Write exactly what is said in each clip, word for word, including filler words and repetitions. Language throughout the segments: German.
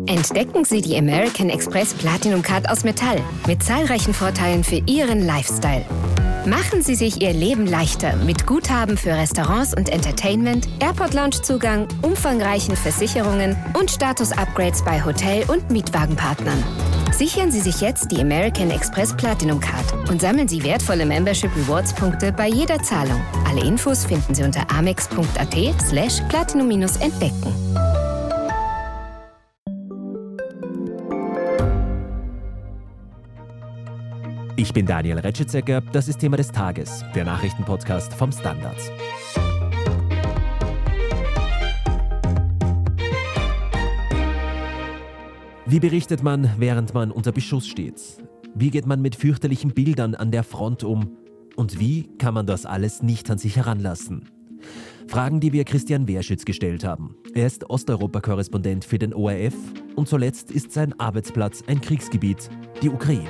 Entdecken Sie die American Express Platinum Card aus Metall mit zahlreichen Vorteilen für Ihren Lifestyle. Machen Sie sich Ihr Leben leichter mit Guthaben für Restaurants und Entertainment, Airport-Lounge-Zugang, umfangreichen Versicherungen und Status-Upgrades bei Hotel- und Mietwagenpartnern. Sichern Sie sich jetzt die American Express Platinum Card und sammeln Sie wertvolle Membership-Rewards-Punkte bei jeder Zahlung. Alle Infos finden Sie unter amex.at slash platinum-entdecken. Ich bin Daniel Retschitzecker, das ist Thema des Tages, der Nachrichtenpodcast vom Standard. Wie berichtet man, während man unter Beschuss steht? Wie geht man mit fürchterlichen Bildern an der Front um? Und wie kann man das alles nicht an sich heranlassen? Fragen, die wir Christian Werschütz gestellt haben. Er ist Osteuropa-Korrespondent für den O R F und zuletzt ist sein Arbeitsplatz ein Kriegsgebiet, die Ukraine.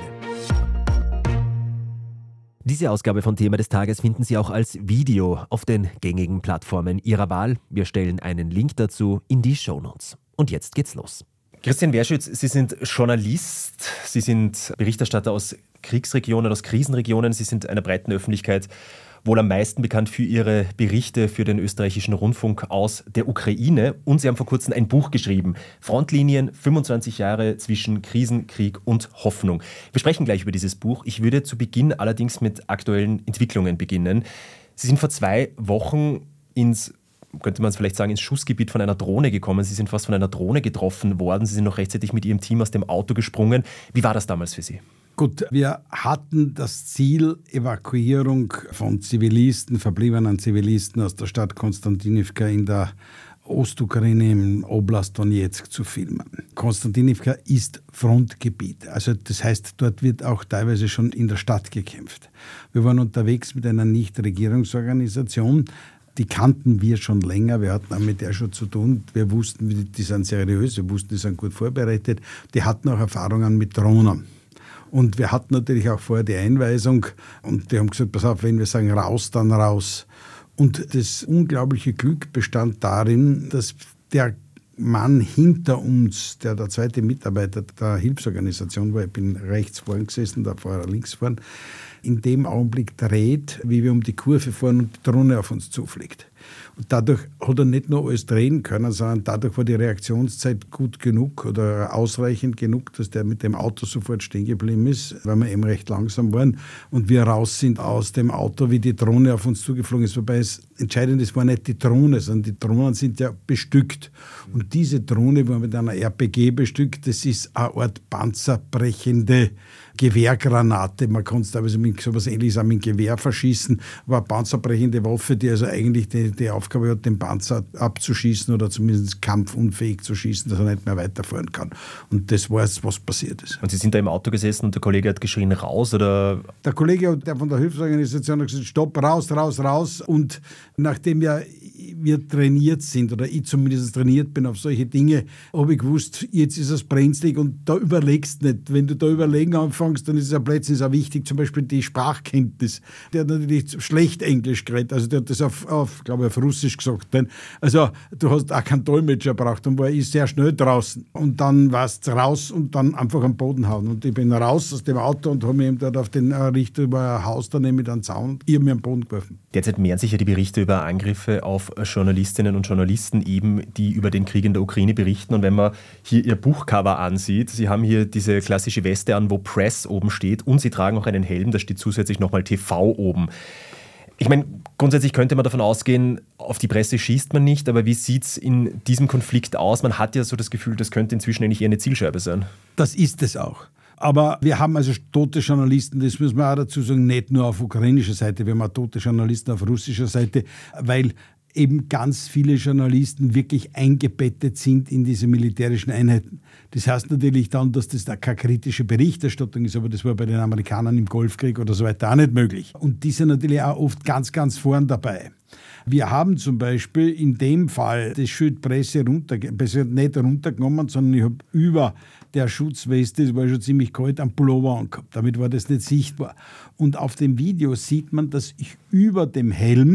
Diese Ausgabe von Thema des Tages finden Sie auch als Video auf den gängigen Plattformen Ihrer Wahl. Wir stellen einen Link dazu in die Shownotes. Und jetzt geht's los. Christian Werschütz, Sie sind Journalist, Sie sind Berichterstatter aus Kriegsregionen, aus Krisenregionen. Sie sind einer breiten Öffentlichkeit wohl am meisten bekannt für Ihre Berichte für den österreichischen Rundfunk aus der Ukraine. Und Sie haben vor kurzem ein Buch geschrieben, Frontlinien, fünfundzwanzig Jahre zwischen Krisen, Krieg und Hoffnung. Wir sprechen gleich über dieses Buch. Ich würde zu Beginn allerdings mit aktuellen Entwicklungen beginnen. Sie sind vor zwei Wochen ins, könnte man es vielleicht sagen, ins Schussgebiet von einer Drohne gekommen. Sie sind fast von einer Drohne getroffen worden. Sie sind noch rechtzeitig mit Ihrem Team aus dem Auto gesprungen. Wie war das damals für Sie? Gut, wir hatten das Ziel, Evakuierung von Zivilisten, verbliebenen Zivilisten aus der Stadt Konstantinivka in der Ostukraine im Oblast Donezk zu filmen. Konstantinivka ist Frontgebiet, also das heißt, dort wird auch teilweise schon in der Stadt gekämpft. Wir waren unterwegs mit einer Nichtregierungsorganisation, die kannten wir schon länger, wir hatten auch mit der schon zu tun. Wir wussten, die sind seriös, wir wussten, die sind gut vorbereitet. Die hatten auch Erfahrungen mit Drohnen. Und wir hatten natürlich auch vorher die Einweisung und die haben gesagt, pass auf, wenn wir sagen raus, dann raus. Und das unglaubliche Glück bestand darin, dass der Mann hinter uns, der der zweite Mitarbeiter der Hilfsorganisation war, ich bin rechts vorn gesessen, da vorher links vorn, in dem Augenblick dreht, wie wir um die Kurve fahren und die Drohne auf uns zufliegt. Und dadurch hat er nicht nur alles drehen können, sondern dadurch war die Reaktionszeit gut genug oder ausreichend genug, dass der mit dem Auto sofort stehen geblieben ist, weil wir eben recht langsam waren und wir raus sind aus dem Auto, wie die Drohne auf uns zugeflogen ist. Wobei es entscheidend ist, war nicht die Drohne, sondern die Drohnen sind ja bestückt. Und diese Drohne war mit einer R P G bestückt, das ist eine Art panzerbrechende Gewehrgranate. Man kann es teilweise mit so etwas Ähnliches auch mit dem Gewehr verschießen, aber eine panzerbrechende Waffe, die also eigentlich die, die Aufgabe hat, den Panzer abzuschießen oder zumindest kampfunfähig zu schießen, dass er nicht mehr weiterfahren kann. Und das war es, was passiert ist. Und Sie sind da im Auto gesessen und der Kollege hat geschrien, raus, oder? Der Kollege, der von der Hilfsorganisation hat gesagt, stopp, raus, raus, raus. Und nachdem ja wir trainiert sind, oder ich zumindest trainiert bin auf solche Dinge, habe ich gewusst, jetzt ist es brenzlig und da überlegst nicht. Wenn du da überlegen anfängst, dann ist es ja plötzlich auch wichtig, zum Beispiel die Sprachkenntnis. Der hat natürlich schlecht Englisch geredet, also der hat das auf, auf glaube ich, auf Russisch gesagt. Denn, also du hast auch keinen Dolmetscher gebraucht und war ich sehr schnell draußen. Und dann warst du raus und dann einfach am Boden hauen. Und ich bin raus aus dem Auto und habe mich eben dort auf den Richter über ein Haus daneben mit einem Zaun und ich habe mir am Boden geworfen. Derzeit mehren sich ja die Berichte über Angriffe auf Journalistinnen und Journalisten eben, die über den Krieg in der Ukraine berichten. Und wenn man hier ihr Buchcover ansieht, Sie haben hier diese klassische Weste an, wo Press oben steht und Sie tragen auch einen Helm, da steht zusätzlich nochmal T V oben. Ich meine, grundsätzlich könnte man davon ausgehen, auf die Presse schießt man nicht, aber wie sieht es in diesem Konflikt aus? Man hat ja so das Gefühl, das könnte inzwischen eigentlich eher eine Zielscheibe sein. Das ist es auch. Aber wir haben also tote Journalisten, das muss man auch dazu sagen, nicht nur auf ukrainischer Seite, wir haben auch tote Journalisten auf russischer Seite, weil eben ganz viele Journalisten wirklich eingebettet sind in diese militärischen Einheiten. Das heißt natürlich dann, dass das da keine kritische Berichterstattung ist, aber das war bei den Amerikanern im Golfkrieg oder so weiter auch nicht möglich. Und die sind natürlich auch oft ganz, ganz vorn dabei. Wir haben zum Beispiel in dem Fall das Schild Presse runter, besser nicht runtergenommen, sondern ich habe über der Schutzweste, das war schon ziemlich kalt, einen Pullover angehabt. Damit war das nicht sichtbar. Und auf dem Video sieht man, dass ich über dem Helm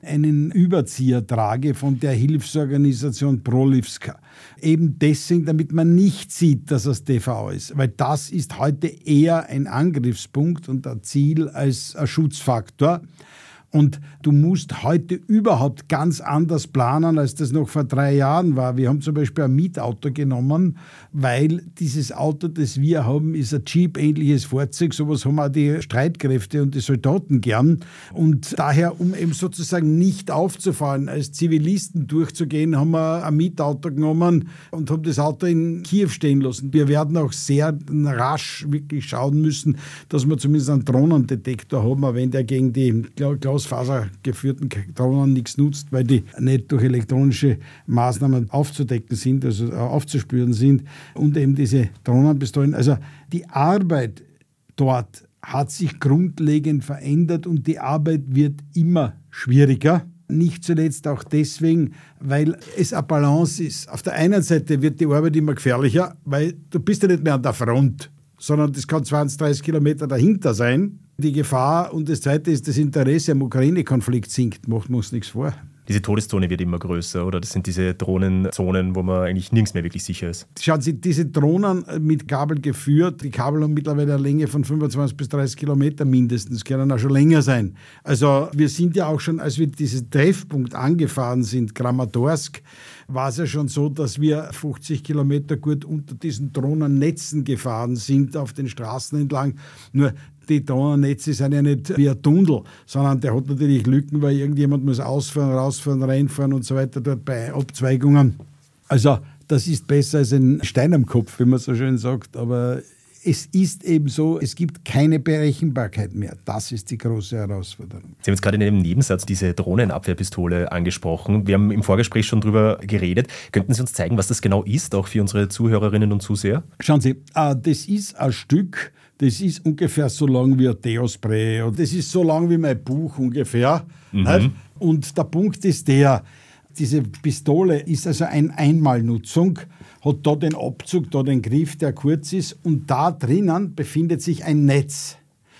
einen Überzieher trage von der Hilfsorganisation Prolivska. Eben deswegen, damit man nicht sieht, dass es T V ist. Weil das ist heute eher ein Angriffspunkt und ein Ziel als ein Schutzfaktor. Und du musst heute überhaupt ganz anders planen, als das noch vor drei Jahren war. Wir haben zum Beispiel ein Mietauto genommen, weil dieses Auto, das wir haben, ist ein Jeep-ähnliches Fahrzeug. Sowas haben auch die Streitkräfte und die Soldaten gern. Und daher, um eben sozusagen nicht aufzufallen, als Zivilisten durchzugehen, haben wir ein Mietauto genommen und haben das Auto in Kiew stehen lassen. Wir werden auch sehr rasch wirklich schauen müssen, dass wir zumindest einen Drohnendetektor haben, auch wenn der gegen die Glas fasergeführten Drohnen nichts nutzt, weil die nicht durch elektronische Maßnahmen aufzudecken sind, also aufzuspüren sind und eben diese Drohnenpistolen. Also die Arbeit dort hat sich grundlegend verändert und die Arbeit wird immer schwieriger. Nicht zuletzt auch deswegen, weil es eine Balance ist. Auf der einen Seite wird die Arbeit immer gefährlicher, weil du bist ja nicht mehr an der Front, sondern das kann zwanzig, dreißig Kilometer dahinter sein. Die Gefahr und das Zweite ist, das Interesse am Ukraine-Konflikt sinkt. Macht man uns nichts vor. Diese Todeszone wird immer größer, oder? Das sind diese Drohnenzonen, wo man eigentlich nirgends mehr wirklich sicher ist. Schauen Sie, diese Drohnen mit Kabel geführt, die Kabel haben mittlerweile eine Länge von fünfundzwanzig bis dreißig Kilometer mindestens, können auch schon länger sein. Also wir sind ja auch schon, als wir diesen Treffpunkt angefahren sind, Kramatorsk, war es ja schon so, dass wir fünfzig Kilometer gut unter diesen Drohnennetzen gefahren sind, auf den Straßen entlang. Nur die Drohnennetze sind ja nicht wie ein Tunnel, sondern der hat natürlich Lücken, weil irgendjemand muss ausfahren, rausfahren, reinfahren und so weiter dort bei Abzweigungen. Also das ist besser als ein Stein am Kopf, wie man so schön sagt, aber es ist eben so, es gibt keine Berechenbarkeit mehr. Das ist die große Herausforderung. Sie haben jetzt gerade in einem Nebensatz diese Drohnenabwehrpistole angesprochen. Wir haben im Vorgespräch schon drüber geredet. Könnten Sie uns zeigen, was das genau ist, auch für unsere Zuhörerinnen und Zuseher? Schauen Sie, das ist ein Stück, das ist ungefähr so lang wie ein Deo-Spray. Und das ist so lang wie mein Buch ungefähr. Mhm. Und der Punkt ist der, diese Pistole ist also eine Einmalnutzung, hat da den Abzug, da den Griff, der kurz ist, und da drinnen befindet sich ein Netz.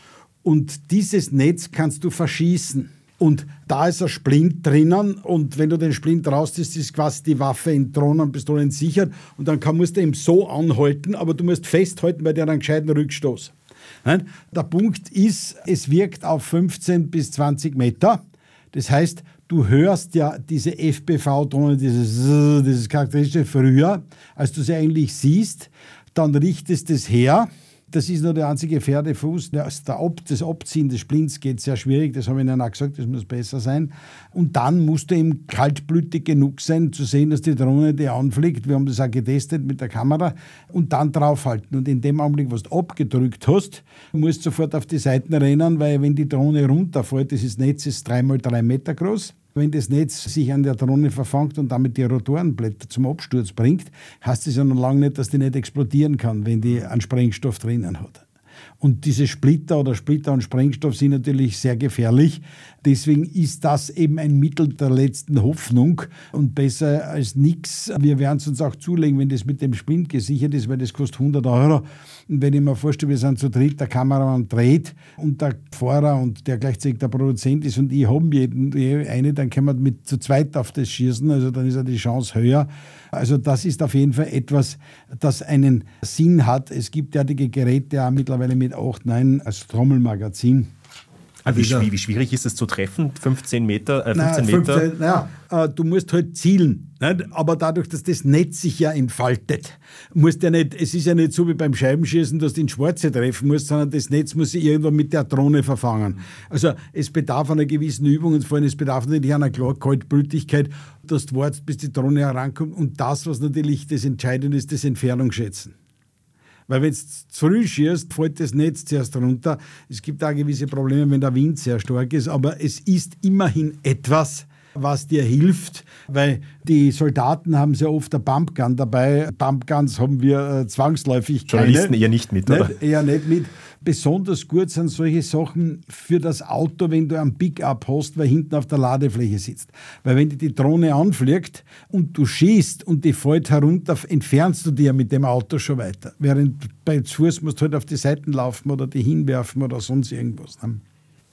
Und dieses Netz kannst du verschießen. Und da ist ein Splint drinnen, und wenn du den Splint rausziehst, ist quasi die Waffe in Drohnenpistolen sichert, und dann kann, musst du ihn so anhalten, aber du musst festhalten bei dir einen gescheiten Rückstoß. Nein? Der Punkt ist, es wirkt auf fünfzehn bis zwanzig Meter. Das heißt, du hörst ja diese F P V-Drohne, dieses, dieses charakteristische früher, als du sie eigentlich siehst, dann richtest du es her. Das ist nur der einzige Pferdefuß. Das Abziehen des Splints geht sehr schwierig, das habe ich Ihnen auch gesagt, das muss besser sein. Und dann musst du eben kaltblütig genug sein, zu sehen, dass die Drohne die anfliegt. Wir haben das auch getestet mit der Kamera. Und dann draufhalten. Und in dem Augenblick, was du abgedrückt hast, musst du sofort auf die Seiten rennen, weil wenn die Drohne runterfällt, dieses Netz ist drei mal drei Meter groß. Wenn das Netz sich an der Drohne verfangt und damit die Rotorenblätter zum Absturz bringt, heißt es ja noch lange nicht, dass die nicht explodieren kann, wenn die einen Sprengstoff drinnen hat. Und diese Splitter oder Splitter und Sprengstoff sind natürlich sehr gefährlich. Deswegen ist das eben ein Mittel der letzten Hoffnung und besser als nichts. Wir werden es uns auch zulegen, wenn das mit dem Splint gesichert ist, weil das kostet hundert Euro. Und wenn ich mir vorstelle, wir sind zu dritt, der Kameramann dreht und der Fahrer und der gleichzeitig der Produzent ist und ich habe jeden eine, dann können wir mit zu zweit auf das schießen, also dann ist ja die Chance höher. Also das ist auf jeden Fall etwas, das einen Sinn hat. Es gibt derartige Geräte auch mittlerweile mit acht, neun als Trommelmagazin. Wie, wie, wie schwierig ist es zu treffen? fünfzehn Meter? Äh, fünfzehn Nein, Meter? fünfzehn, naja, äh, du musst halt zielen. Nicht? Aber dadurch, dass das Netz sich ja entfaltet, musst ja nicht, es ist ja nicht so wie beim Scheibenschießen, dass du in Schwarze treffen musst, sondern das Netz muss sich irgendwann mit der Drohne verfangen. Also es bedarf einer gewissen Übung und vor allem es bedarf natürlich einer Kaltblütigkeit, dass du wartest, bis die Drohne herankommt. Und das, was natürlich das Entscheidende ist, das Entfernungsschätzen. Weil wenn du zu früh schießt, fällt das Netz zuerst runter. Es gibt auch gewisse Probleme, wenn der Wind sehr stark ist, aber es ist immerhin etwas, was dir hilft, weil die Soldaten haben sehr oft eine Pumpgun dabei. Pumpguns haben wir äh, zwangsläufig keine. Journalisten eher nicht mit, oder? Nicht, eher nicht mit. Besonders gut sind solche Sachen für das Auto, wenn du einen Pickup hast, weil hinten auf der Ladefläche sitzt. Weil wenn dir die Drohne anfliegt und du schießt und die fällt herunter, entfernst du dir mit dem Auto schon weiter. Während bei Fuß musst du halt auf die Seiten laufen oder die hinwerfen oder sonst irgendwas.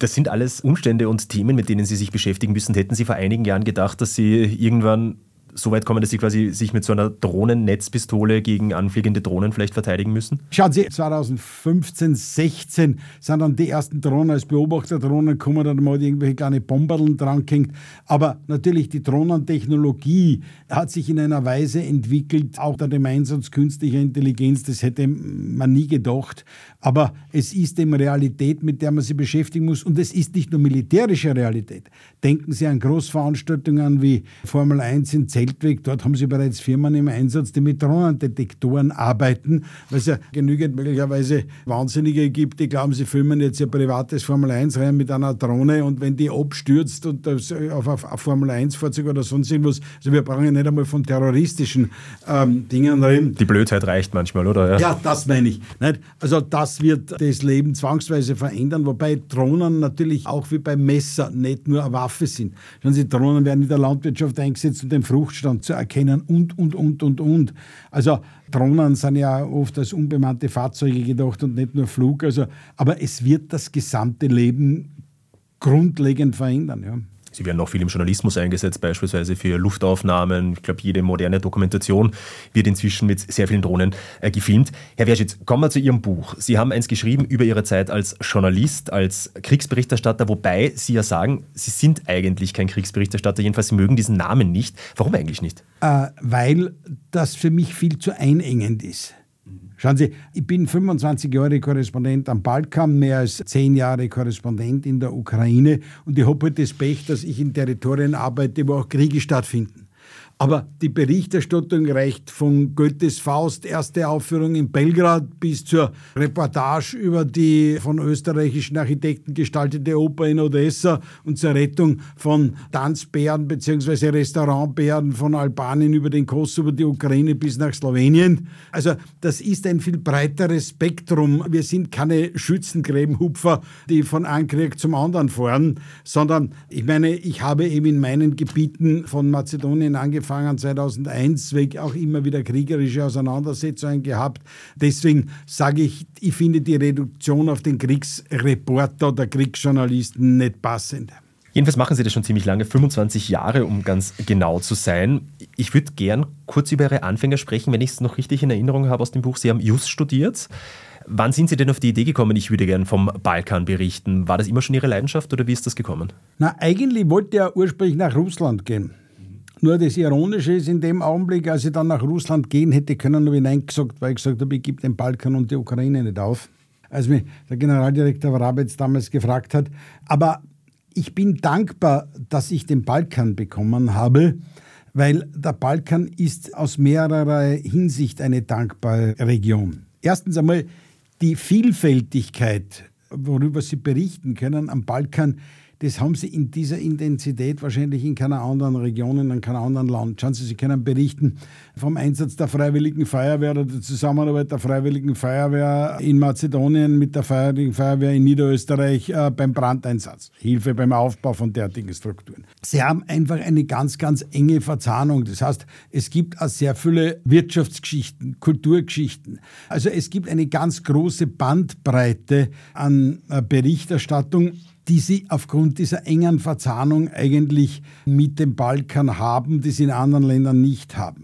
Das sind alles Umstände und Themen, mit denen Sie sich beschäftigen müssen. Hätten Sie vor einigen Jahren gedacht, dass Sie irgendwann so weit kommen, dass Sie quasi sich mit so einer Drohnennetzpistole gegen anfliegende Drohnen vielleicht verteidigen müssen? Schauen Sie, zweitausendfünfzehn, sechzehn sind dann die ersten Drohnen als Beobachterdrohnen gekommen, da haben wir irgendwelche kleine Bomberln dran gehängt. Aber natürlich, die Drohnentechnologie hat sich in einer Weise entwickelt, auch unter dem Einsatz künstlicher Intelligenz, das hätte man nie gedacht. Aber es ist eben Realität, mit der man sich beschäftigen muss. Und es ist nicht nur militärische Realität. Denken Sie an Großveranstaltungen wie Formel eins in Zeltweg. Dort haben Sie bereits Firmen im Einsatz, die mit Drohnendetektoren arbeiten, weil es ja genügend möglicherweise Wahnsinnige gibt, die glauben, sie filmen jetzt ihr privates Formel eins Rennen mit einer Drohne und wenn die abstürzt und das auf ein Formel eins Fahrzeug oder sonst irgendwas, also wir brauchen ja nicht einmal von terroristischen ähm, Dingen reden. Die Blödheit reicht manchmal, oder? Ja, ja das meine ich. Nicht? Also das wird das Leben zwangsweise verändern, wobei Drohnen natürlich auch wie beim Messer nicht nur eine Waffe sind. Schauen Sie, Drohnen werden in der Landwirtschaft eingesetzt, um den Fruchtstand zu erkennen und, und, und, und, und. Also Drohnen sind ja oft als unbemannte Fahrzeuge gedacht und nicht nur Flug. Also, aber es wird das gesamte Leben grundlegend verändern, ja. Sie werden auch viel im Journalismus eingesetzt, beispielsweise für Luftaufnahmen. Ich glaube, jede moderne Dokumentation wird inzwischen mit sehr vielen Drohnen äh, gefilmt. Herr Werschitz, kommen wir zu Ihrem Buch. Sie haben eins geschrieben über Ihre Zeit als Journalist, als Kriegsberichterstatter, wobei Sie ja sagen, Sie sind eigentlich kein Kriegsberichterstatter, jedenfalls Sie mögen diesen Namen nicht. Warum eigentlich nicht? Äh, weil das für mich viel zu einengend ist. Schauen Sie, ich bin fünfundzwanzig Jahre Korrespondent am Balkan, mehr als zehn Jahre Korrespondent in der Ukraine und ich habe halt das Pech, dass ich in Territorien arbeite, wo auch Kriege stattfinden. Aber die Berichterstattung reicht von Goethes Faust, erste Aufführung in Belgrad, bis zur Reportage über die von österreichischen Architekten gestaltete Oper in Odessa und zur Rettung von Tanzbären bzw. Restaurantbären von Albanien über den Kosovo, die Ukraine bis nach Slowenien. Also das ist ein viel breiteres Spektrum. Wir sind keine Schützengräbenhupfer, die von einem Krieg zum anderen fahren, sondern ich meine, ich habe eben in meinen Gebieten von Mazedonien angefangen, zweitausendeins weg auch immer wieder kriegerische Auseinandersetzungen gehabt. Deswegen sage ich, ich finde die Reduktion auf den Kriegsreporter oder Kriegsjournalisten nicht passend. Jedenfalls machen Sie das schon ziemlich lange, fünfundzwanzig Jahre, um ganz genau zu sein. Ich würde gern kurz über Ihre Anfänger sprechen, wenn ich es noch richtig in Erinnerung habe aus dem Buch. Sie haben Jus studiert. Wann sind Sie denn auf die Idee gekommen, ich würde gern vom Balkan berichten? War das immer schon Ihre Leidenschaft oder wie ist das gekommen? Na, eigentlich wollte er ursprünglich nach Russland gehen. Nur das Ironische ist in dem Augenblick, als ich dann nach Russland gehen hätte können, habe ich Nein gesagt, weil ich gesagt habe, ich gebe den Balkan und die Ukraine nicht auf. Als mich der Generaldirektor Vrabetz damals gefragt hat. Aber ich bin dankbar, dass ich den Balkan bekommen habe, weil der Balkan ist aus mehrerer Hinsicht eine dankbare Region. Erstens einmal die Vielfältigkeit, worüber Sie berichten können am Balkan, das haben Sie in dieser Intensität wahrscheinlich in keiner anderen Region, in keinem anderen Land. Schauen Sie, Sie können berichten vom Einsatz der Freiwilligen Feuerwehr oder der Zusammenarbeit der Freiwilligen Feuerwehr in Mazedonien mit der Freiwilligen Feuerwehr in Niederösterreich äh, beim Brandeinsatz. Hilfe beim Aufbau von derartigen Strukturen. Sie haben einfach eine ganz, ganz enge Verzahnung. Das heißt, es gibt auch sehr viele Wirtschaftsgeschichten, Kulturgeschichten. Also es gibt eine ganz große Bandbreite an äh, Berichterstattung, die sie aufgrund dieser engen Verzahnung eigentlich mit dem Balkan haben, die sie in anderen Ländern nicht haben.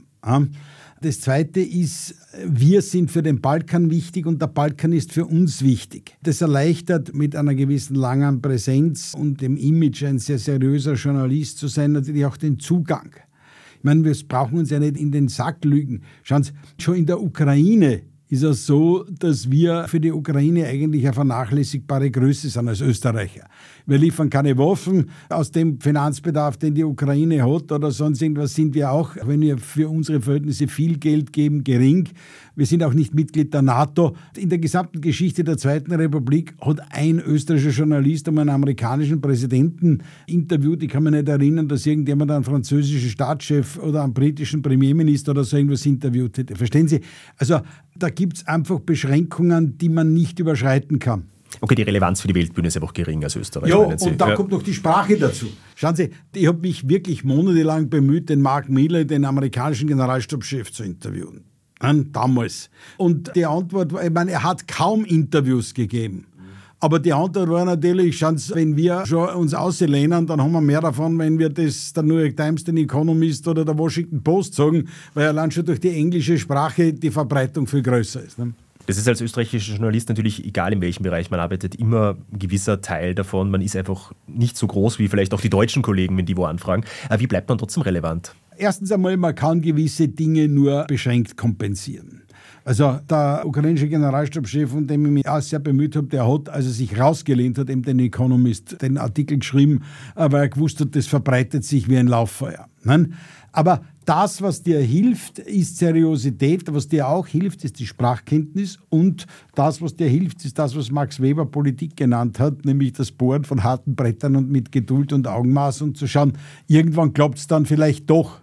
Das Zweite ist, wir sind für den Balkan wichtig und der Balkan ist für uns wichtig. Das erleichtert mit einer gewissen langen Präsenz und dem Image, ein sehr seriöser Journalist zu sein, natürlich auch den Zugang. Ich meine, wir brauchen uns ja nicht in den Sack lügen. Schauen Sie, schon in der Ukraine ist es so, dass wir für die Ukraine eigentlich eine vernachlässigbare Größe sind als Österreicher. Wir liefern keine Waffen. Aus dem Finanzbedarf, den die Ukraine hat oder sonst irgendwas, sind wir auch, wenn wir für unsere Verhältnisse viel Geld geben, gering. Wir sind auch nicht Mitglied der NATO. In der gesamten Geschichte der Zweiten Republik hat ein österreichischer Journalist um einen amerikanischen Präsidenten interviewt. Ich kann mich nicht erinnern, dass irgendjemand einen französischen Staatschef oder einen britischen Premierminister oder so irgendwas interviewt hätte. Verstehen Sie? Also da gibt es einfach Beschränkungen, die man nicht überschreiten kann. Okay, die Relevanz für die Weltbühne ist einfach gering als Österreich. Ja, und da ja. kommt noch die Sprache dazu. Schauen Sie, ich habe mich wirklich monatelang bemüht, den Mark Milley, den amerikanischen Generalstabschef, zu interviewen. Damals. Und die Antwort war, ich meine, er hat kaum Interviews gegeben. Aber die Antwort war natürlich, wenn wir schon uns auslehnen, dann haben wir mehr davon, wenn wir das der New York Times, den Economist oder der Washington Post sagen, weil allein schon durch die englische Sprache die Verbreitung viel größer ist. Ne? Das ist als österreichischer Journalist natürlich egal, in welchem Bereich man arbeitet, immer ein gewisser Teil davon. Man ist einfach nicht so groß wie vielleicht auch die deutschen Kollegen, wenn die wo anfragen. Aber wie bleibt man trotzdem relevant? Erstens einmal, man kann gewisse Dinge nur beschränkt kompensieren. Also der ukrainische Generalstabschef, von dem ich mich auch sehr bemüht habe, der hat, als er sich rausgelehnt hat, eben den Economist, den Artikel geschrieben, weil er gewusst hat, das verbreitet sich wie ein Lauffeuer. Aber das, was dir hilft, ist Seriosität. Was dir auch hilft, ist die Sprachkenntnis. Und das, was dir hilft, ist das, was Max Weber Politik genannt hat, nämlich das Bohren von harten Brettern und mit Geduld und Augenmaß und zu schauen, irgendwann klappt es dann vielleicht doch.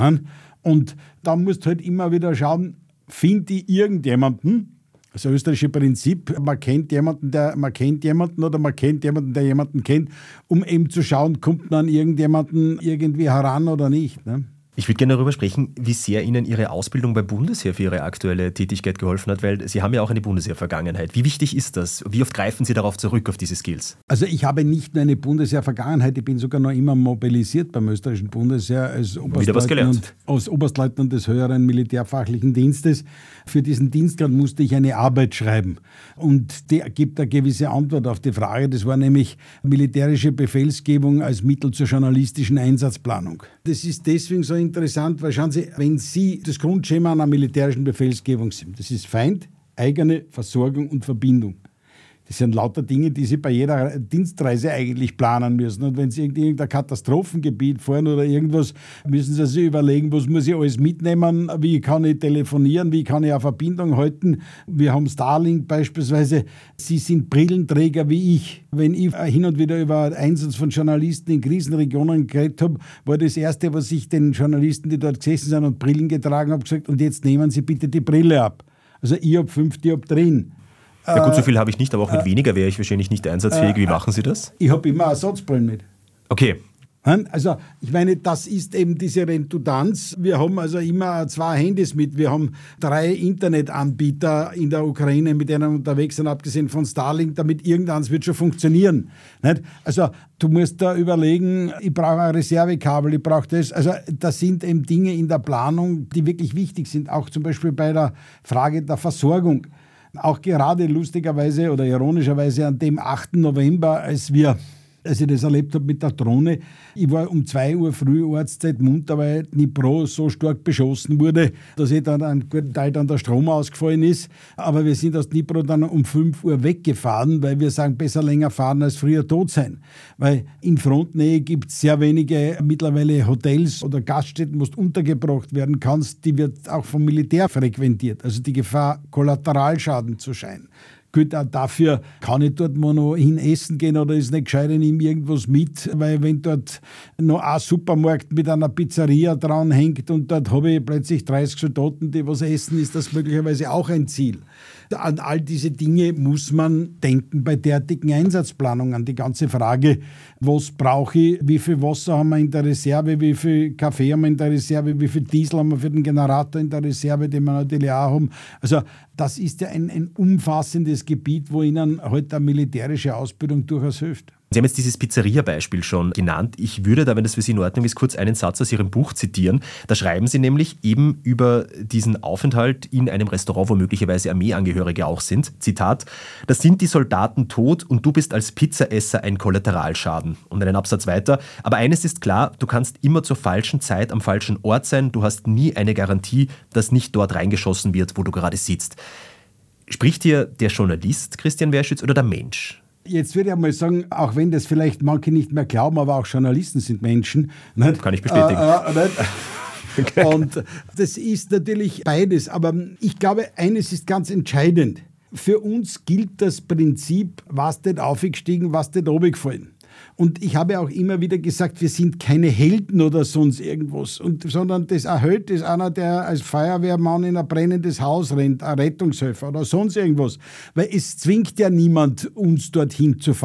Und da musst du halt immer wieder schauen, finde ich irgendjemanden, das österreichische Prinzip, man kennt jemanden, der man kennt jemanden oder man kennt jemanden, der jemanden kennt, um eben zu schauen, kommt man an irgendjemanden irgendwie heran oder nicht. Ne? Ich würde gerne darüber sprechen, wie sehr Ihnen Ihre Ausbildung beim Bundesheer für Ihre aktuelle Tätigkeit geholfen hat, weil Sie haben ja auch eine Bundesheer-Vergangenheit. Wie wichtig ist das? Wie oft greifen Sie darauf zurück, auf diese Skills? Also ich habe nicht nur eine Bundesheer-Vergangenheit, ich bin sogar noch immer mobilisiert beim österreichischen Bundesheer als Oberstleutnant, als Oberstleutnant des höheren militärfachlichen Dienstes. Für diesen Dienstgrad musste ich eine Arbeit schreiben und die gibt eine gewisse Antwort auf die Frage. Das war nämlich militärische Befehlsgebung als Mittel zur journalistischen Einsatzplanung. Das ist deswegen so interessant, weil schauen Sie, wenn Sie das Grundschema einer militärischen Befehlsgebung sind, das ist Feind, eigene Versorgung und Verbindung. Das sind lauter Dinge, die Sie bei jeder Dienstreise eigentlich planen müssen. Und wenn Sie in irgendein Katastrophengebiet fahren oder irgendwas, müssen Sie sich überlegen, was muss ich alles mitnehmen, wie kann ich telefonieren, wie kann ich eine Verbindung halten. Wir haben Starlink beispielsweise. Sie sind Brillenträger wie ich. Wenn ich hin und wieder über Einsatz von Journalisten in Krisenregionen geredet habe, war das Erste, was ich den Journalisten, die dort gesessen sind und Brillen getragen habe, gesagt, und jetzt nehmen Sie bitte die Brille ab. Also ich habe fünf Dioptrien. Ja gut, so viel habe ich nicht, aber auch mit weniger wäre ich wahrscheinlich nicht einsatzfähig. Wie machen Sie das? Ich habe immer Ersatzbrillen mit. Okay. Also ich meine, das ist eben diese Redundanz. Wir haben also immer zwei Handys mit. Wir haben drei Internetanbieter in der Ukraine, mit denen wir unterwegs sind, abgesehen von Starlink, damit irgendeins wird schon funktionieren. Also du musst da überlegen, ich brauche ein Reservekabel, ich brauche das. Also das sind eben Dinge in der Planung, die wirklich wichtig sind. Auch zum Beispiel bei der Frage der Versorgung. Auch gerade lustigerweise oder ironischerweise an dem achten November, als wir, als ich das erlebt habe mit der Drohne, ich war um zwei Uhr früh Ortszeit munter, weil Dnipro so stark beschossen wurde, dass ich dann einen guten Teil dann der Strom ausgefallen ist. Aber wir sind aus Dnipro dann um fünf Uhr weggefahren, weil wir sagen, besser länger fahren als früher tot sein. Weil in Frontnähe gibt es sehr wenige mittlerweile Hotels oder Gaststätten, wo du untergebracht werden kannst, die wird auch vom Militär frequentiert. Also die Gefahr, Kollateralschaden zu scheinen. Gut, auch dafür kann ich dort mal noch hin essen gehen oder ist nicht gescheit, ich nehme irgendwas mit, weil wenn dort noch ein Supermarkt mit einer Pizzeria dran hängt und dort habe ich plötzlich dreißig Soldaten, die was essen, ist das möglicherweise auch ein Ziel. An all diese Dinge muss man denken bei derartigen Einsatzplanungen. An die ganze Frage, was brauche ich, wie viel Wasser haben wir in der Reserve, wie viel Kaffee haben wir in der Reserve, wie viel Diesel haben wir für den Generator in der Reserve, den wir natürlich auch haben. Also das ist ja ein, ein umfassendes Gebiet, wo Ihnen heute eine militärische Ausbildung durchaus hilft. Sie haben jetzt dieses Pizzeria-Beispiel schon genannt. Ich würde da, wenn das für Sie in Ordnung ist, kurz einen Satz aus Ihrem Buch zitieren. Da schreiben Sie nämlich eben über diesen Aufenthalt in einem Restaurant, wo möglicherweise Armeeangehörige auch sind. Zitat: Da sind die Soldaten tot und du bist als Pizzaesser ein Kollateralschaden. Und einen Absatz weiter: Aber eines ist klar, du kannst immer zur falschen Zeit am falschen Ort sein. Du hast nie eine Garantie, dass nicht dort reingeschossen wird, wo du gerade sitzt. Spricht hier der Journalist Christian Werschütz oder der Mensch? Jetzt würde ich mal sagen, auch wenn das vielleicht manche nicht mehr glauben, aber auch Journalisten sind Menschen. Nicht? Kann ich bestätigen. Äh, äh, okay. Und das ist natürlich beides. Aber ich glaube, eines ist ganz entscheidend. Für uns gilt das Prinzip, was nicht aufgestiegen, was nicht runtergefallen. Und ich habe auch immer wieder gesagt, wir sind keine Helden oder sonst irgendwas, und, sondern das ein Held ist einer, der als Feuerwehrmann in ein brennendes Haus rennt, ein Rettungshelfer oder sonst irgendwas. Weil es zwingt ja niemand, uns dorthin zu fahren.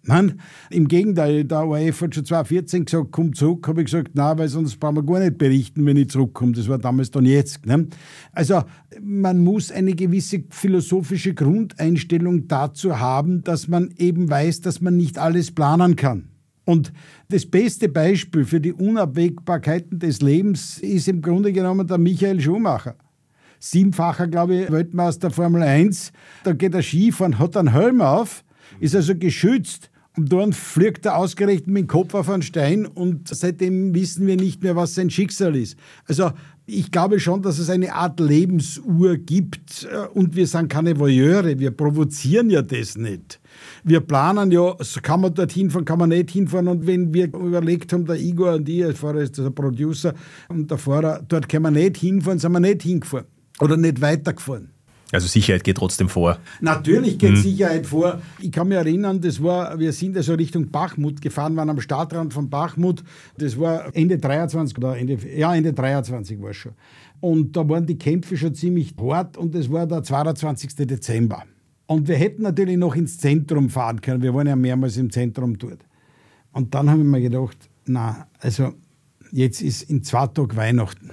Nein, im Gegenteil, der O R F hat schon zweitausendvierzehn gesagt, komm zurück, habe ich gesagt, nein, weil sonst brauchen wir gar nicht berichten, wenn ich zurückkomme. Das war damals dann jetzt. Ne? Also man muss eine gewisse philosophische Grundeinstellung dazu haben, dass man eben weiß, dass man nicht alles planen kann. Und das beste Beispiel für die Unabwägbarkeiten des Lebens ist im Grunde genommen der Michael Schumacher. Siebenfacher, glaube ich, Weltmeister Formel eins. Da geht er Skifahren, hat einen Helm auf, ist also geschützt. Und dann fliegt er ausgerechnet mit dem Kopf auf einen Stein und seitdem wissen wir nicht mehr, was sein Schicksal ist. Also ich glaube schon, dass es eine Art Lebensuhr gibt und wir sind keine Voyeure, wir provozieren ja das nicht. Wir planen ja, kann man dorthin fahren, kann man nicht hinfahren und wenn wir überlegt haben, der Igor und ich, der Fahrer ist der Producer und der Fahrer, dort können wir nicht hinfahren, sind wir nicht hingefahren oder nicht weitergefahren. Also Sicherheit geht trotzdem vor. Natürlich geht hm. Sicherheit vor. Ich kann mich erinnern, das war, wir sind also Richtung Bachmut gefahren, waren am Startrand von Bachmut. Das war Ende dreiundzwanzig oder Ende, ja, Ende dreiundzwanzig war es schon. Und da waren die Kämpfe schon ziemlich hart und das war der zweiundzwanzigsten Dezember. Und wir hätten natürlich noch ins Zentrum fahren können. Wir waren ja mehrmals im Zentrum dort. Und dann habe ich mir gedacht, na, also jetzt ist in zwei Tagen Weihnachten.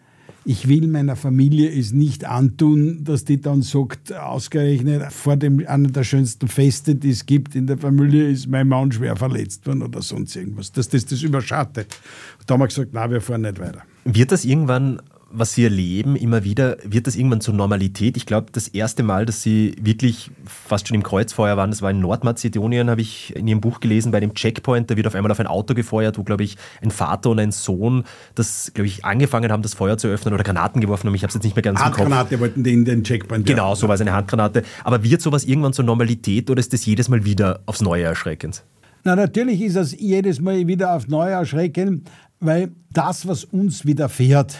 Ich will meiner Familie es nicht antun, dass die dann sagt, ausgerechnet vor dem einer der schönsten Feste, die es gibt in der Familie, ist mein Mann schwer verletzt worden oder sonst irgendwas. Dass das das überschattet. Da haben wir gesagt, nein, wir fahren nicht weiter. Wird das irgendwann, was Sie erleben, immer wieder, wird das irgendwann zur Normalität? Ich glaube, das erste Mal, dass Sie wirklich fast schon im Kreuzfeuer waren, das war in Nordmazedonien, habe ich in Ihrem Buch gelesen, bei dem Checkpoint, da wird auf einmal auf ein Auto gefeuert, wo, glaube ich, ein Vater und ein Sohn, das, glaube ich, angefangen haben, das Feuer zu öffnen oder Granaten geworfen haben. Ich habe es jetzt nicht mehr ganz im Kopf. Handgranate wollten die in den Checkpoint. Genau, ja. So war es, eine Handgranate. Aber wird sowas irgendwann zur Normalität oder ist das jedes Mal wieder aufs Neue erschreckend? Na, natürlich ist es jedes Mal wieder aufs Neue erschreckend, weil das, was uns widerfährt,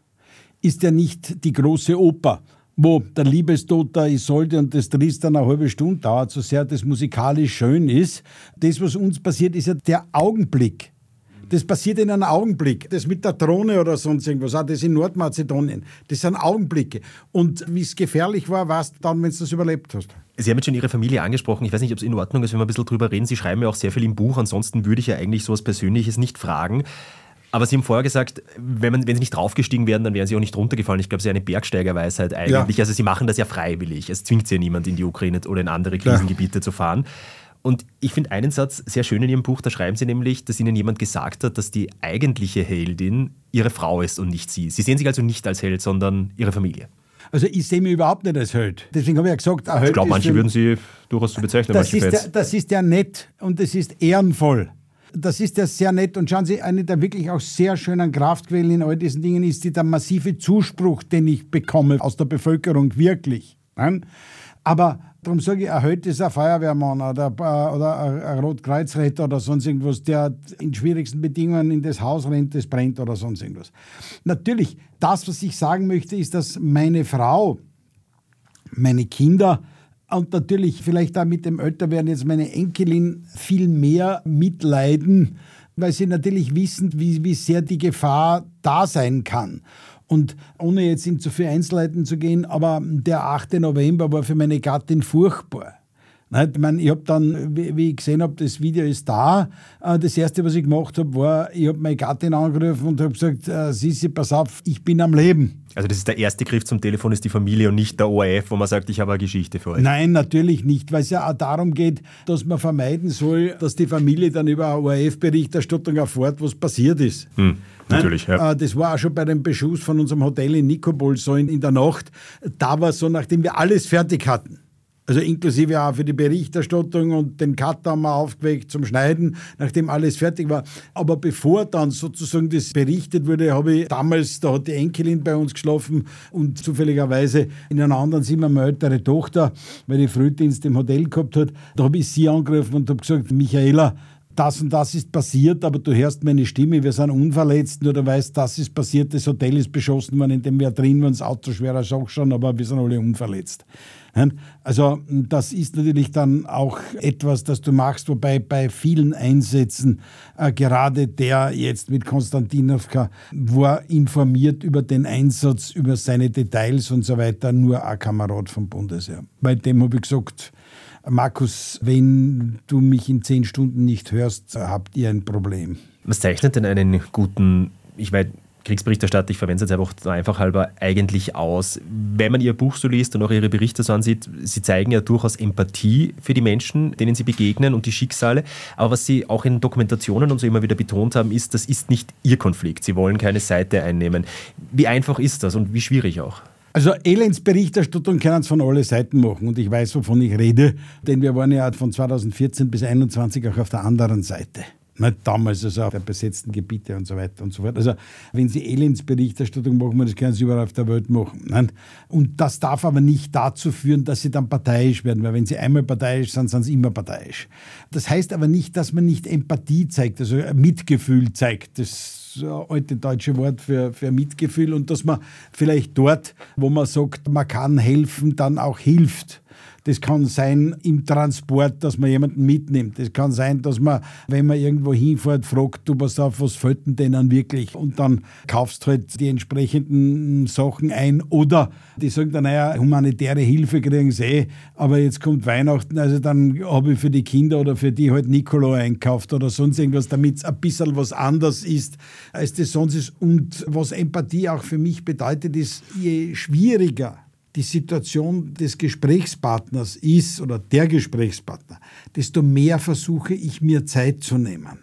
ist ja nicht die große Oper, wo der Liebestod der Isolde und des Tristan eine halbe Stunde dauert, so sehr das musikalisch schön ist. Das, was uns passiert, ist ja der Augenblick. Das passiert in einem Augenblick. Das mit der Drohne oder sonst irgendwas, auch das in Nordmazedonien. Das sind Augenblicke. Und wie es gefährlich war, weißt du dann, wenn du das überlebt hast. Sie haben jetzt schon Ihre Familie angesprochen. Ich weiß nicht, ob es in Ordnung ist, wenn wir ein bisschen drüber reden. Sie schreiben ja auch sehr viel im Buch. Ansonsten würde ich ja eigentlich sowas Persönliches nicht fragen. Aber Sie haben vorher gesagt, wenn, man, wenn Sie nicht draufgestiegen wären, dann wären Sie auch nicht runtergefallen. Ich glaube, es ist eine Bergsteigerweisheit eigentlich. Ja. Also Sie machen das ja freiwillig. Es zwingt Sie ja niemand, in die Ukraine oder in andere Krisengebiete ja. zu fahren. Und ich finde einen Satz sehr schön in Ihrem Buch, da schreiben Sie nämlich, dass Ihnen jemand gesagt hat, dass die eigentliche Heldin Ihre Frau ist und nicht Sie. Sie sehen sich also nicht als Held, sondern Ihre Familie. Also ich sehe mich überhaupt nicht als Held. Deswegen habe ich ja gesagt, ein Held. Ich glaube, manche würden Sie durchaus so bezeichnen. Das ist, ja, das ist ja nett und das ist ehrenvoll. Das ist ja sehr nett. Und schauen Sie, eine der wirklich auch sehr schönen Kraftquellen in all diesen Dingen ist die, der massive Zuspruch, den ich bekomme aus der Bevölkerung, wirklich. Aber darum sage ich, ein Held ist ein Feuerwehrmann oder, oder ein Rotkreuzretter oder sonst irgendwas, der in schwierigsten Bedingungen in das Haus rennt, das brennt oder sonst irgendwas. Natürlich, das, was ich sagen möchte, ist, dass meine Frau, meine Kinder und natürlich vielleicht auch mit dem Älterwerden jetzt meine Enkelin viel mehr mitleiden, weil sie natürlich wissen, wie, wie sehr die Gefahr da sein kann. Und ohne jetzt in zu viel Einzelheiten zu gehen, aber der achte November war für meine Gattin furchtbar. Ich meine, ich habe dann, wie ich gesehen habe, das Video ist da. Das Erste, was ich gemacht habe, war, ich habe meine Gattin angerufen und habe gesagt, Sissi, pass auf, ich bin am Leben. Also das ist der erste Griff zum Telefon, ist die Familie und nicht der O R F, wo man sagt, ich habe eine Geschichte für euch. Nein, natürlich nicht, weil es ja auch darum geht, dass man vermeiden soll, dass die Familie dann über eine O R F-Berichterstattung erfährt, was passiert ist. Hm, natürlich, Nein, ja. Das war auch schon bei dem Beschuss von unserem Hotel in Nikopol so in, in der Nacht. Da war es so, nachdem wir alles fertig hatten. Also inklusive auch für die Berichterstattung und den Cutter haben wir aufgeweckt zum Schneiden, nachdem alles fertig war. Aber bevor dann sozusagen das berichtet wurde, habe ich damals, da hat die Enkelin bei uns geschlafen und zufälligerweise in einer anderen Zimmer meine ältere Tochter, weil die Frühdienst im Hotel gehabt hat, da habe ich sie angerufen und habe gesagt, Michaela, das und das ist passiert, aber du hörst meine Stimme, wir sind unverletzt, nur du weißt, das ist passiert, das Hotel ist beschossen worden, in dem wir drin waren, das Auto schwerer Schock schon, aber wir sind alle unverletzt. Also das ist natürlich dann auch etwas, das du machst, wobei bei vielen Einsätzen, äh, gerade der jetzt mit Konstantinowka, war informiert über den Einsatz, über seine Details und so weiter, nur ein Kamerad vom Bundesheer. Bei dem habe ich gesagt, Markus, wenn du mich in zehn Stunden nicht hörst, habt ihr ein Problem. Was zeichnet denn einen guten, ich weiß, Kriegsberichterstatter, ich verwende es jetzt einfach einfach halber, eigentlich aus? Wenn man ihr Buch so liest und auch ihre Berichte so ansieht, sie zeigen ja durchaus Empathie für die Menschen, denen sie begegnen und die Schicksale. Aber was sie auch in Dokumentationen und so immer wieder betont haben, ist, das ist nicht ihr Konflikt. Sie wollen keine Seite einnehmen. Wie einfach ist das und wie schwierig auch? Also Elendsberichterstattung können es von allen Seiten machen und ich weiß, wovon ich rede, denn wir waren ja von zweitausendvierzehn bis einundzwanzig auch auf der anderen Seite. Nicht damals, also auf der besetzten Gebiete und so weiter und so fort. Also wenn Sie Elendsberichterstattung machen, das können Sie überall auf der Welt machen. Nein? Und das darf aber nicht dazu führen, dass Sie dann parteiisch werden, weil wenn Sie einmal parteiisch sind, sind Sie immer parteiisch. Das heißt aber nicht, dass man nicht Empathie zeigt, also Mitgefühl zeigt. Das alte deutsche Wort für, für Mitgefühl und dass man vielleicht dort, wo man sagt, man kann helfen, dann auch hilft. Das kann sein im Transport, dass man jemanden mitnimmt. Das kann sein, dass man, wenn man irgendwo hinfährt, fragt, du, pass auf, was fällt denn denen wirklich? Und dann kaufst halt die entsprechenden Sachen ein. Oder die sagen dann, naja, humanitäre Hilfe kriegen sie eh, aber jetzt kommt Weihnachten, also dann habe ich für die Kinder oder für die halt Nikolaus einkauft oder sonst irgendwas, damit es ein bisschen was anders ist, als das sonst ist. Und was Empathie auch für mich bedeutet, ist, je schwieriger die Situation des Gesprächspartners ist oder der Gesprächspartner, desto mehr versuche ich mir Zeit zu nehmen.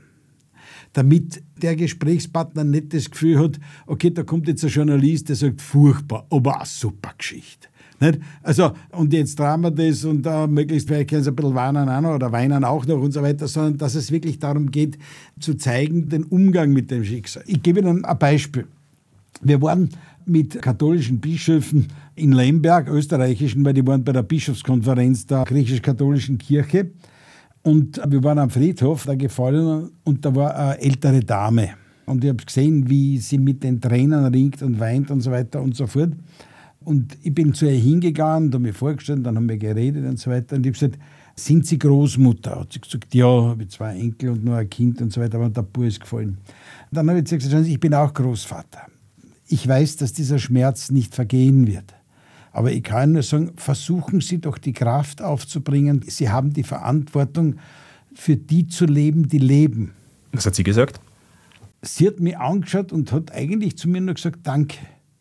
Damit der Gesprächspartner nicht das Gefühl hat, okay, da kommt jetzt ein Journalist, der sagt, furchtbar, aber eine super Geschichte. Nicht? Also, und jetzt drehen wir das und uh, möglichst vielleicht können sie ein bisschen weinen auch noch oder weinen auch noch und so weiter, sondern dass es wirklich darum geht, zu zeigen, den Umgang mit dem Schicksal. Ich gebe Ihnen ein Beispiel. Wir waren mit katholischen Bischöfen in Lemberg, österreichischen, weil die waren bei der Bischofskonferenz der griechisch-katholischen Kirche. Und wir waren am Friedhof, da gefallen, und da war eine ältere Dame. Und ich habe gesehen, wie sie mit den Tränen ringt und weint und so weiter und so fort. Und ich bin zu ihr hingegangen, da habe mich vorgestellt, dann haben wir geredet und so weiter. Und ich habe gesagt, sind Sie Großmutter? Hat sie gesagt, ja, habe ich zwei Enkel und nur ein Kind und so weiter, aber der Bub ist gefallen. Dann habe ich gesagt, ich bin auch Großvater. Ich weiß, dass dieser Schmerz nicht vergehen wird. Aber ich kann nur sagen, versuchen Sie doch die Kraft aufzubringen. Sie haben die Verantwortung, für die zu leben, die leben. Was hat sie gesagt? Sie hat mich angeschaut und hat eigentlich zu mir nur gesagt, danke.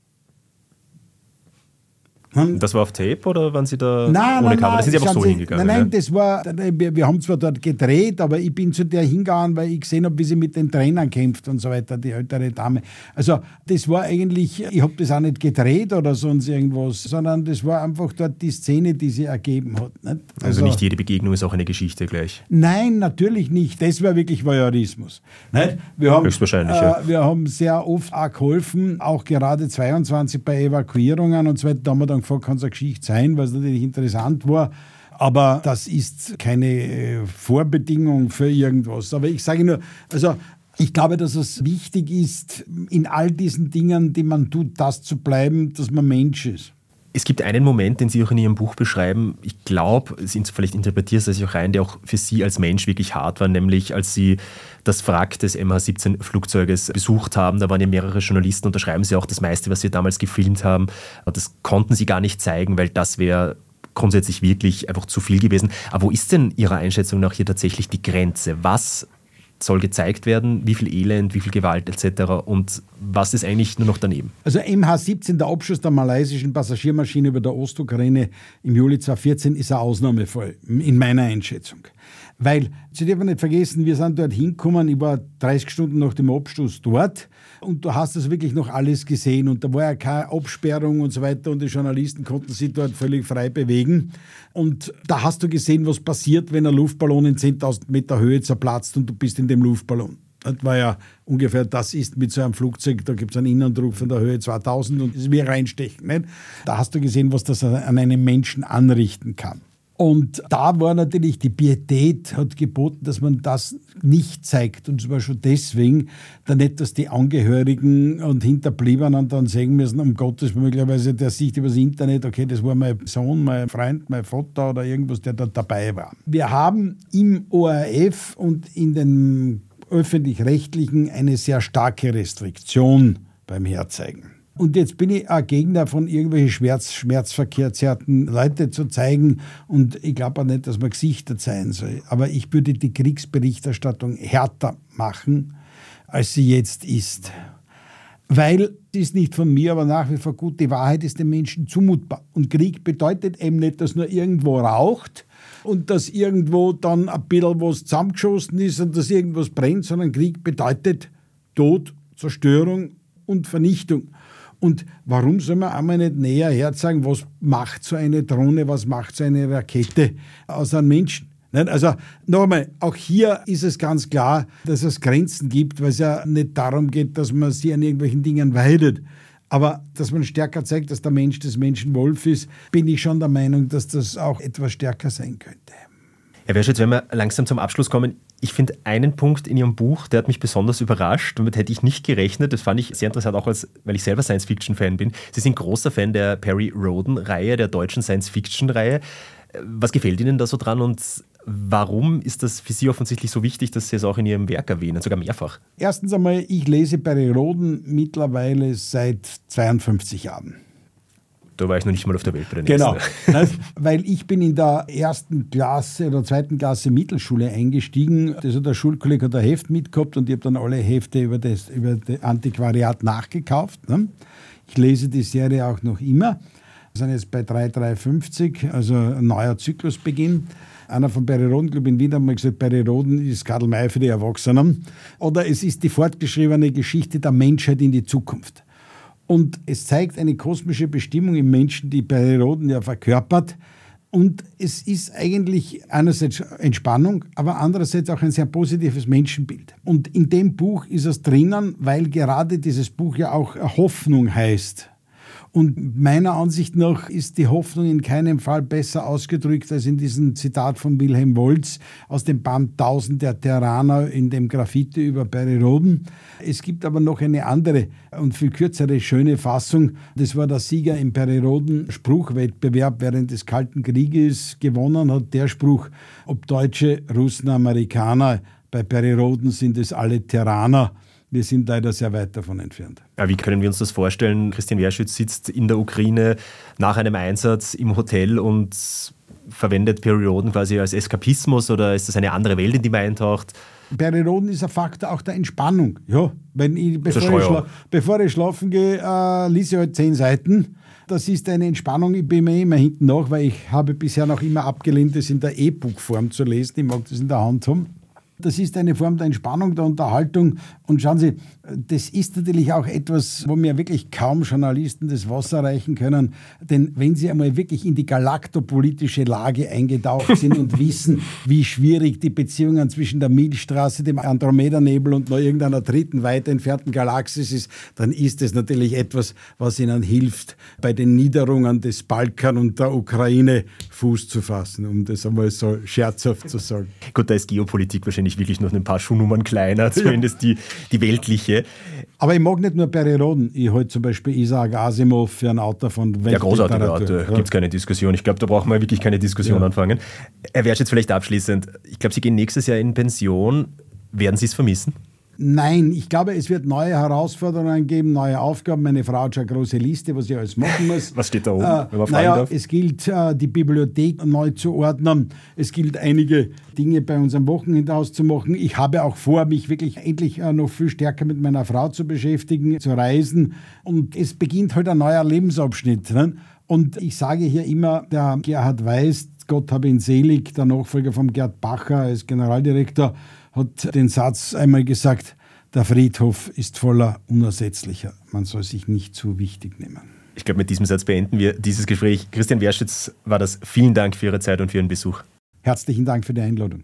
Das war auf Tape oder waren Sie da nein, ohne nein, Kamera? Da sind Sie einfach so Sie, hingegangen? Nein, nein, ja? das war, wir, wir haben zwar dort gedreht, aber ich bin zu der hingegangen, weil ich gesehen habe, wie sie mit den Trainern kämpft und so weiter, die ältere Dame. Also das war eigentlich, ich habe das auch nicht gedreht oder sonst irgendwas, sondern das war einfach dort die Szene, die sie ergeben hat. Nicht? Also, also nicht jede Begegnung ist auch eine Geschichte gleich? Nein, natürlich nicht. Das war wirklich Voyeurismus. Nicht? Wir haben, Höchstwahrscheinlich, äh, ja. Wir haben sehr oft auch geholfen, auch gerade zweiundzwanzig bei Evakuierungen und so weiter. Da haben wir dann gefragt, kann es eine Geschichte sein, was natürlich interessant war. Aber das ist keine äh, Vorbedingung für irgendwas. Aber ich sage nur, also ich glaube, dass es wichtig ist, in all diesen Dingen, die man tut, das zu bleiben, dass man Mensch ist. Es gibt einen Moment, den Sie auch in Ihrem Buch beschreiben, ich glaube, vielleicht interpretiert es sich auch rein, der auch für Sie als Mensch wirklich hart war, nämlich als Sie das Wrack des M H siebzehn Flugzeuges besucht haben. Da waren ja mehrere Journalisten und da schreiben Sie auch, das meiste, was Sie damals gefilmt haben, das konnten Sie gar nicht zeigen, weil das wäre grundsätzlich wirklich einfach zu viel gewesen. Aber wo ist denn Ihrer Einschätzung nach hier tatsächlich die Grenze? Was soll gezeigt werden, wie viel Elend, wie viel Gewalt et cetera und was ist eigentlich nur noch daneben? Also M H siebzehn, der Abschuss der malaysischen Passagiermaschine über der Ostukraine im Juli zweitausendvierzehn, ist ein Ausnahmefall, in meiner Einschätzung. Weil, Sie dürfen nicht vergessen, wir sind dort hingekommen, ich war dreißig Stunden nach dem Abschuss dort und du hast das wirklich noch alles gesehen und da war ja keine Absperrung und so weiter und die Journalisten konnten sich dort völlig frei bewegen und da hast du gesehen, was passiert, wenn ein Luftballon in zehntausend Meter Höhe zerplatzt und du bist in dem Luftballon. Das war ja ungefähr, das ist mit so einem Flugzeug, da gibt es einen Innendruck von der Höhe zweitausend und das ist wie reinstechen. Nicht? Da hast du gesehen, was das an einem Menschen anrichten kann. Und da war natürlich die Pietät, hat geboten, dass man das nicht zeigt. Und zwar schon deswegen, da nicht, dass die Angehörigen und Hinterbliebenen dann sagen müssen, um Gottes Willen, möglicherweise der sieht übers Internet, okay, das war mein Sohn, mein Freund, mein Vater oder irgendwas, der da dabei war. Wir haben im O R F und in den öffentlich-rechtlichen eine sehr starke Restriktion beim Herzeigen. Und jetzt bin ich ein Gegner von irgendwelchen Schmerz, schmerzverkehrten Leute zu zeigen. Und ich glaube auch nicht, dass man Gesichter zeigen soll. Aber ich würde die Kriegsberichterstattung härter machen, als sie jetzt ist. Weil, das ist nicht von mir, aber nach wie vor gut, die Wahrheit ist den Menschen zumutbar. Und Krieg bedeutet eben nicht, dass nur irgendwo raucht und dass irgendwo dann ein bisschen was zusammengeschossen ist und dass irgendwas brennt, sondern Krieg bedeutet Tod, Zerstörung und Vernichtung. Und warum soll man einmal nicht näher herzeigen, was macht so eine Drohne, was macht so eine Rakete aus einem Menschen? Also nochmal, auch hier ist es ganz klar, dass es Grenzen gibt, weil es ja nicht darum geht, dass man sie an irgendwelchen Dingen weidet. Aber dass man stärker zeigt, dass der Mensch des Menschen Wolf ist, bin ich schon der Meinung, dass das auch etwas stärker sein könnte. Herr Werschütz, wenn wir langsam zum Abschluss kommen, ich finde einen Punkt in Ihrem Buch, der hat mich besonders überrascht. Damit hätte ich nicht gerechnet. Das fand ich sehr interessant, auch als, weil ich selber Science-Fiction-Fan bin. Sie sind großer Fan der Perry Rhodan-Reihe, der deutschen Science-Fiction-Reihe. Was gefällt Ihnen da so dran und warum ist das für Sie offensichtlich so wichtig, dass Sie es auch in Ihrem Werk erwähnen, sogar mehrfach? Erstens einmal, ich lese Perry Rhodan mittlerweile seit zweiundfünfzig Jahren. Da war ich noch nicht mal auf der Welt bei den Genau, ersten. Weil ich bin in der ersten Klasse oder zweiten Klasse Mittelschule eingestiegen. Also der Schulkollege hat ein Heft mitgehabt und ich habe dann alle Hefte über das, über das Antiquariat nachgekauft. Ich lese die Serie auch noch immer. Wir sind jetzt bei drei Komma dreihundertfünfzig, also ein neuer Zyklusbeginn. Einer von Perry Rhodan, glaube ich, in Wien hat mal gesagt, Perry Rhodan ist Karl May für die Erwachsenen. Oder es ist die fortgeschriebene Geschichte der Menschheit in die Zukunft. Und es zeigt eine kosmische Bestimmung im Menschen, die Perry Rhodan ja verkörpert. Und es ist eigentlich einerseits Entspannung, aber andererseits auch ein sehr positives Menschenbild. Und in dem Buch ist es drinnen, weil gerade dieses Buch ja auch Hoffnung heißt. Und meiner Ansicht nach ist die Hoffnung in keinem Fall besser ausgedrückt als in diesem Zitat von Wilhelm Wolz aus dem Band Tausend der Terraner in dem Graffiti über Perry Rhodan. Es gibt aber noch eine andere und viel kürzere schöne Fassung. Das war der Sieger im Perry Rhodan Spruchwettbewerb während des Kalten Krieges. Gewonnen hat der Spruch, ob Deutsche, Russen, Amerikaner, bei Perry Rhodan sind es alle Terraner. Wir sind leider sehr weit davon entfernt. Ja, wie können wir uns das vorstellen? Christian Werschütz sitzt in der Ukraine nach einem Einsatz im Hotel und verwendet Perry Rhodan quasi als Eskapismus oder ist das eine andere Welt, in die man eintaucht? Perry Rhodan ist ein Faktor auch der Entspannung. Ja, wenn ich, bevor, ich, schla- bevor ich schlafen gehe, äh, lese ich halt zehn Seiten. Das ist eine Entspannung. Ich bin mir immer hinten nach, weil ich habe bisher noch immer abgelehnt, das in der E-Book-Form zu lesen. Ich mag das in der Hand haben. Das ist eine Form der Entspannung, der Unterhaltung. Und schauen Sie, das ist natürlich auch etwas, wo mir wirklich kaum Journalisten das Wasser reichen können. Denn wenn Sie einmal wirklich in die galaktopolitische Lage eingetaucht sind und wissen, wie schwierig die Beziehungen zwischen der Milchstraße, dem Andromeda-Nebel und noch irgendeiner dritten weit entfernten Galaxis ist, dann ist es natürlich etwas, was Ihnen hilft, bei den Niederungen des Balkan und der Ukraine Fuß zu fassen, um das einmal so scherzhaft zu sagen. Gut, da ist Geopolitik wahrscheinlich wirklich noch ein paar Schuhnummern kleiner, zumindest die, die weltliche. Aber ich mag nicht nur Perry Rhodan, ich halte zum Beispiel Isaac Asimov für einen Autor von Weltliteratur. Ja, großartiger Autor, ja. Gibt es keine Diskussion. Ich glaube, da brauchen wir wirklich keine Diskussion ja. anfangen. Herr Werschütz, vielleicht abschließend, ich glaube, Sie gehen nächstes Jahr in Pension. Werden Sie es vermissen? Nein, ich glaube, es wird neue Herausforderungen geben, neue Aufgaben. Meine Frau hat schon eine große Liste, was ich alles machen muss. Was steht da oben, äh, wenn man fragen naja, darf? Es gilt, äh, die Bibliothek neu zu ordnen. Es gilt, einige Dinge bei unserem Wochenendhaus zu machen. Ich habe auch vor, mich wirklich endlich äh, noch viel stärker mit meiner Frau zu beschäftigen, zu reisen. Und es beginnt halt ein neuer Lebensabschnitt. Ne? Und ich sage hier immer, der Gerhard Weiß, Gott habe ihn selig, der Nachfolger von Gerd Bacher als Generaldirektor, hat den Satz einmal gesagt, der Friedhof ist voller Unersetzlicher. Man soll sich nicht zu wichtig nehmen. Ich glaube, mit diesem Satz beenden wir dieses Gespräch. Christian Werschütz war das. Vielen Dank für Ihre Zeit und für Ihren Besuch. Herzlichen Dank für die Einladung.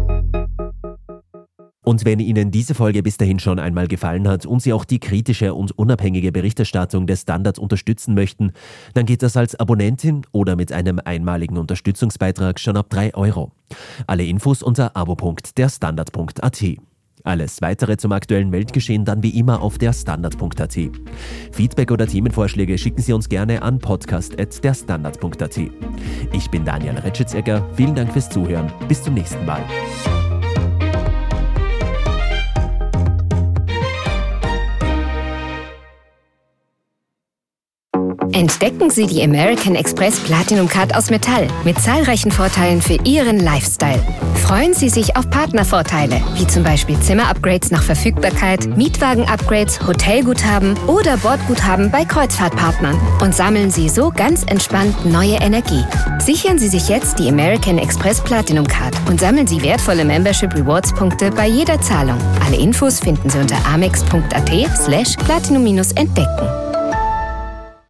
Und wenn Ihnen diese Folge bis dahin schon einmal gefallen hat und Sie auch die kritische und unabhängige Berichterstattung des Standard unterstützen möchten, dann geht das als Abonnentin oder mit einem einmaligen Unterstützungsbeitrag schon ab drei Euro. Alle Infos unter abo punkt der standard punkt a t. Alles Weitere zum aktuellen Weltgeschehen dann wie immer auf der standard punkt a t. Feedback oder Themenvorschläge schicken Sie uns gerne an podcast at der standard punkt a t. Ich bin Daniel Retschitz-Egger. Vielen Dank fürs Zuhören. Bis zum nächsten Mal. Entdecken Sie die American Express Platinum Card aus Metall mit zahlreichen Vorteilen für Ihren Lifestyle. Freuen Sie sich auf Partnervorteile, wie zum Beispiel Zimmer-Upgrades nach Verfügbarkeit, Mietwagen-Upgrades, Hotelguthaben oder Bordguthaben bei Kreuzfahrtpartnern. Und sammeln Sie so ganz entspannt neue Energie. Sichern Sie sich jetzt die American Express Platinum Card und sammeln Sie wertvolle Membership Rewards Punkte bei jeder Zahlung. Alle Infos finden Sie unter amex punkt at slash platinum entdecken.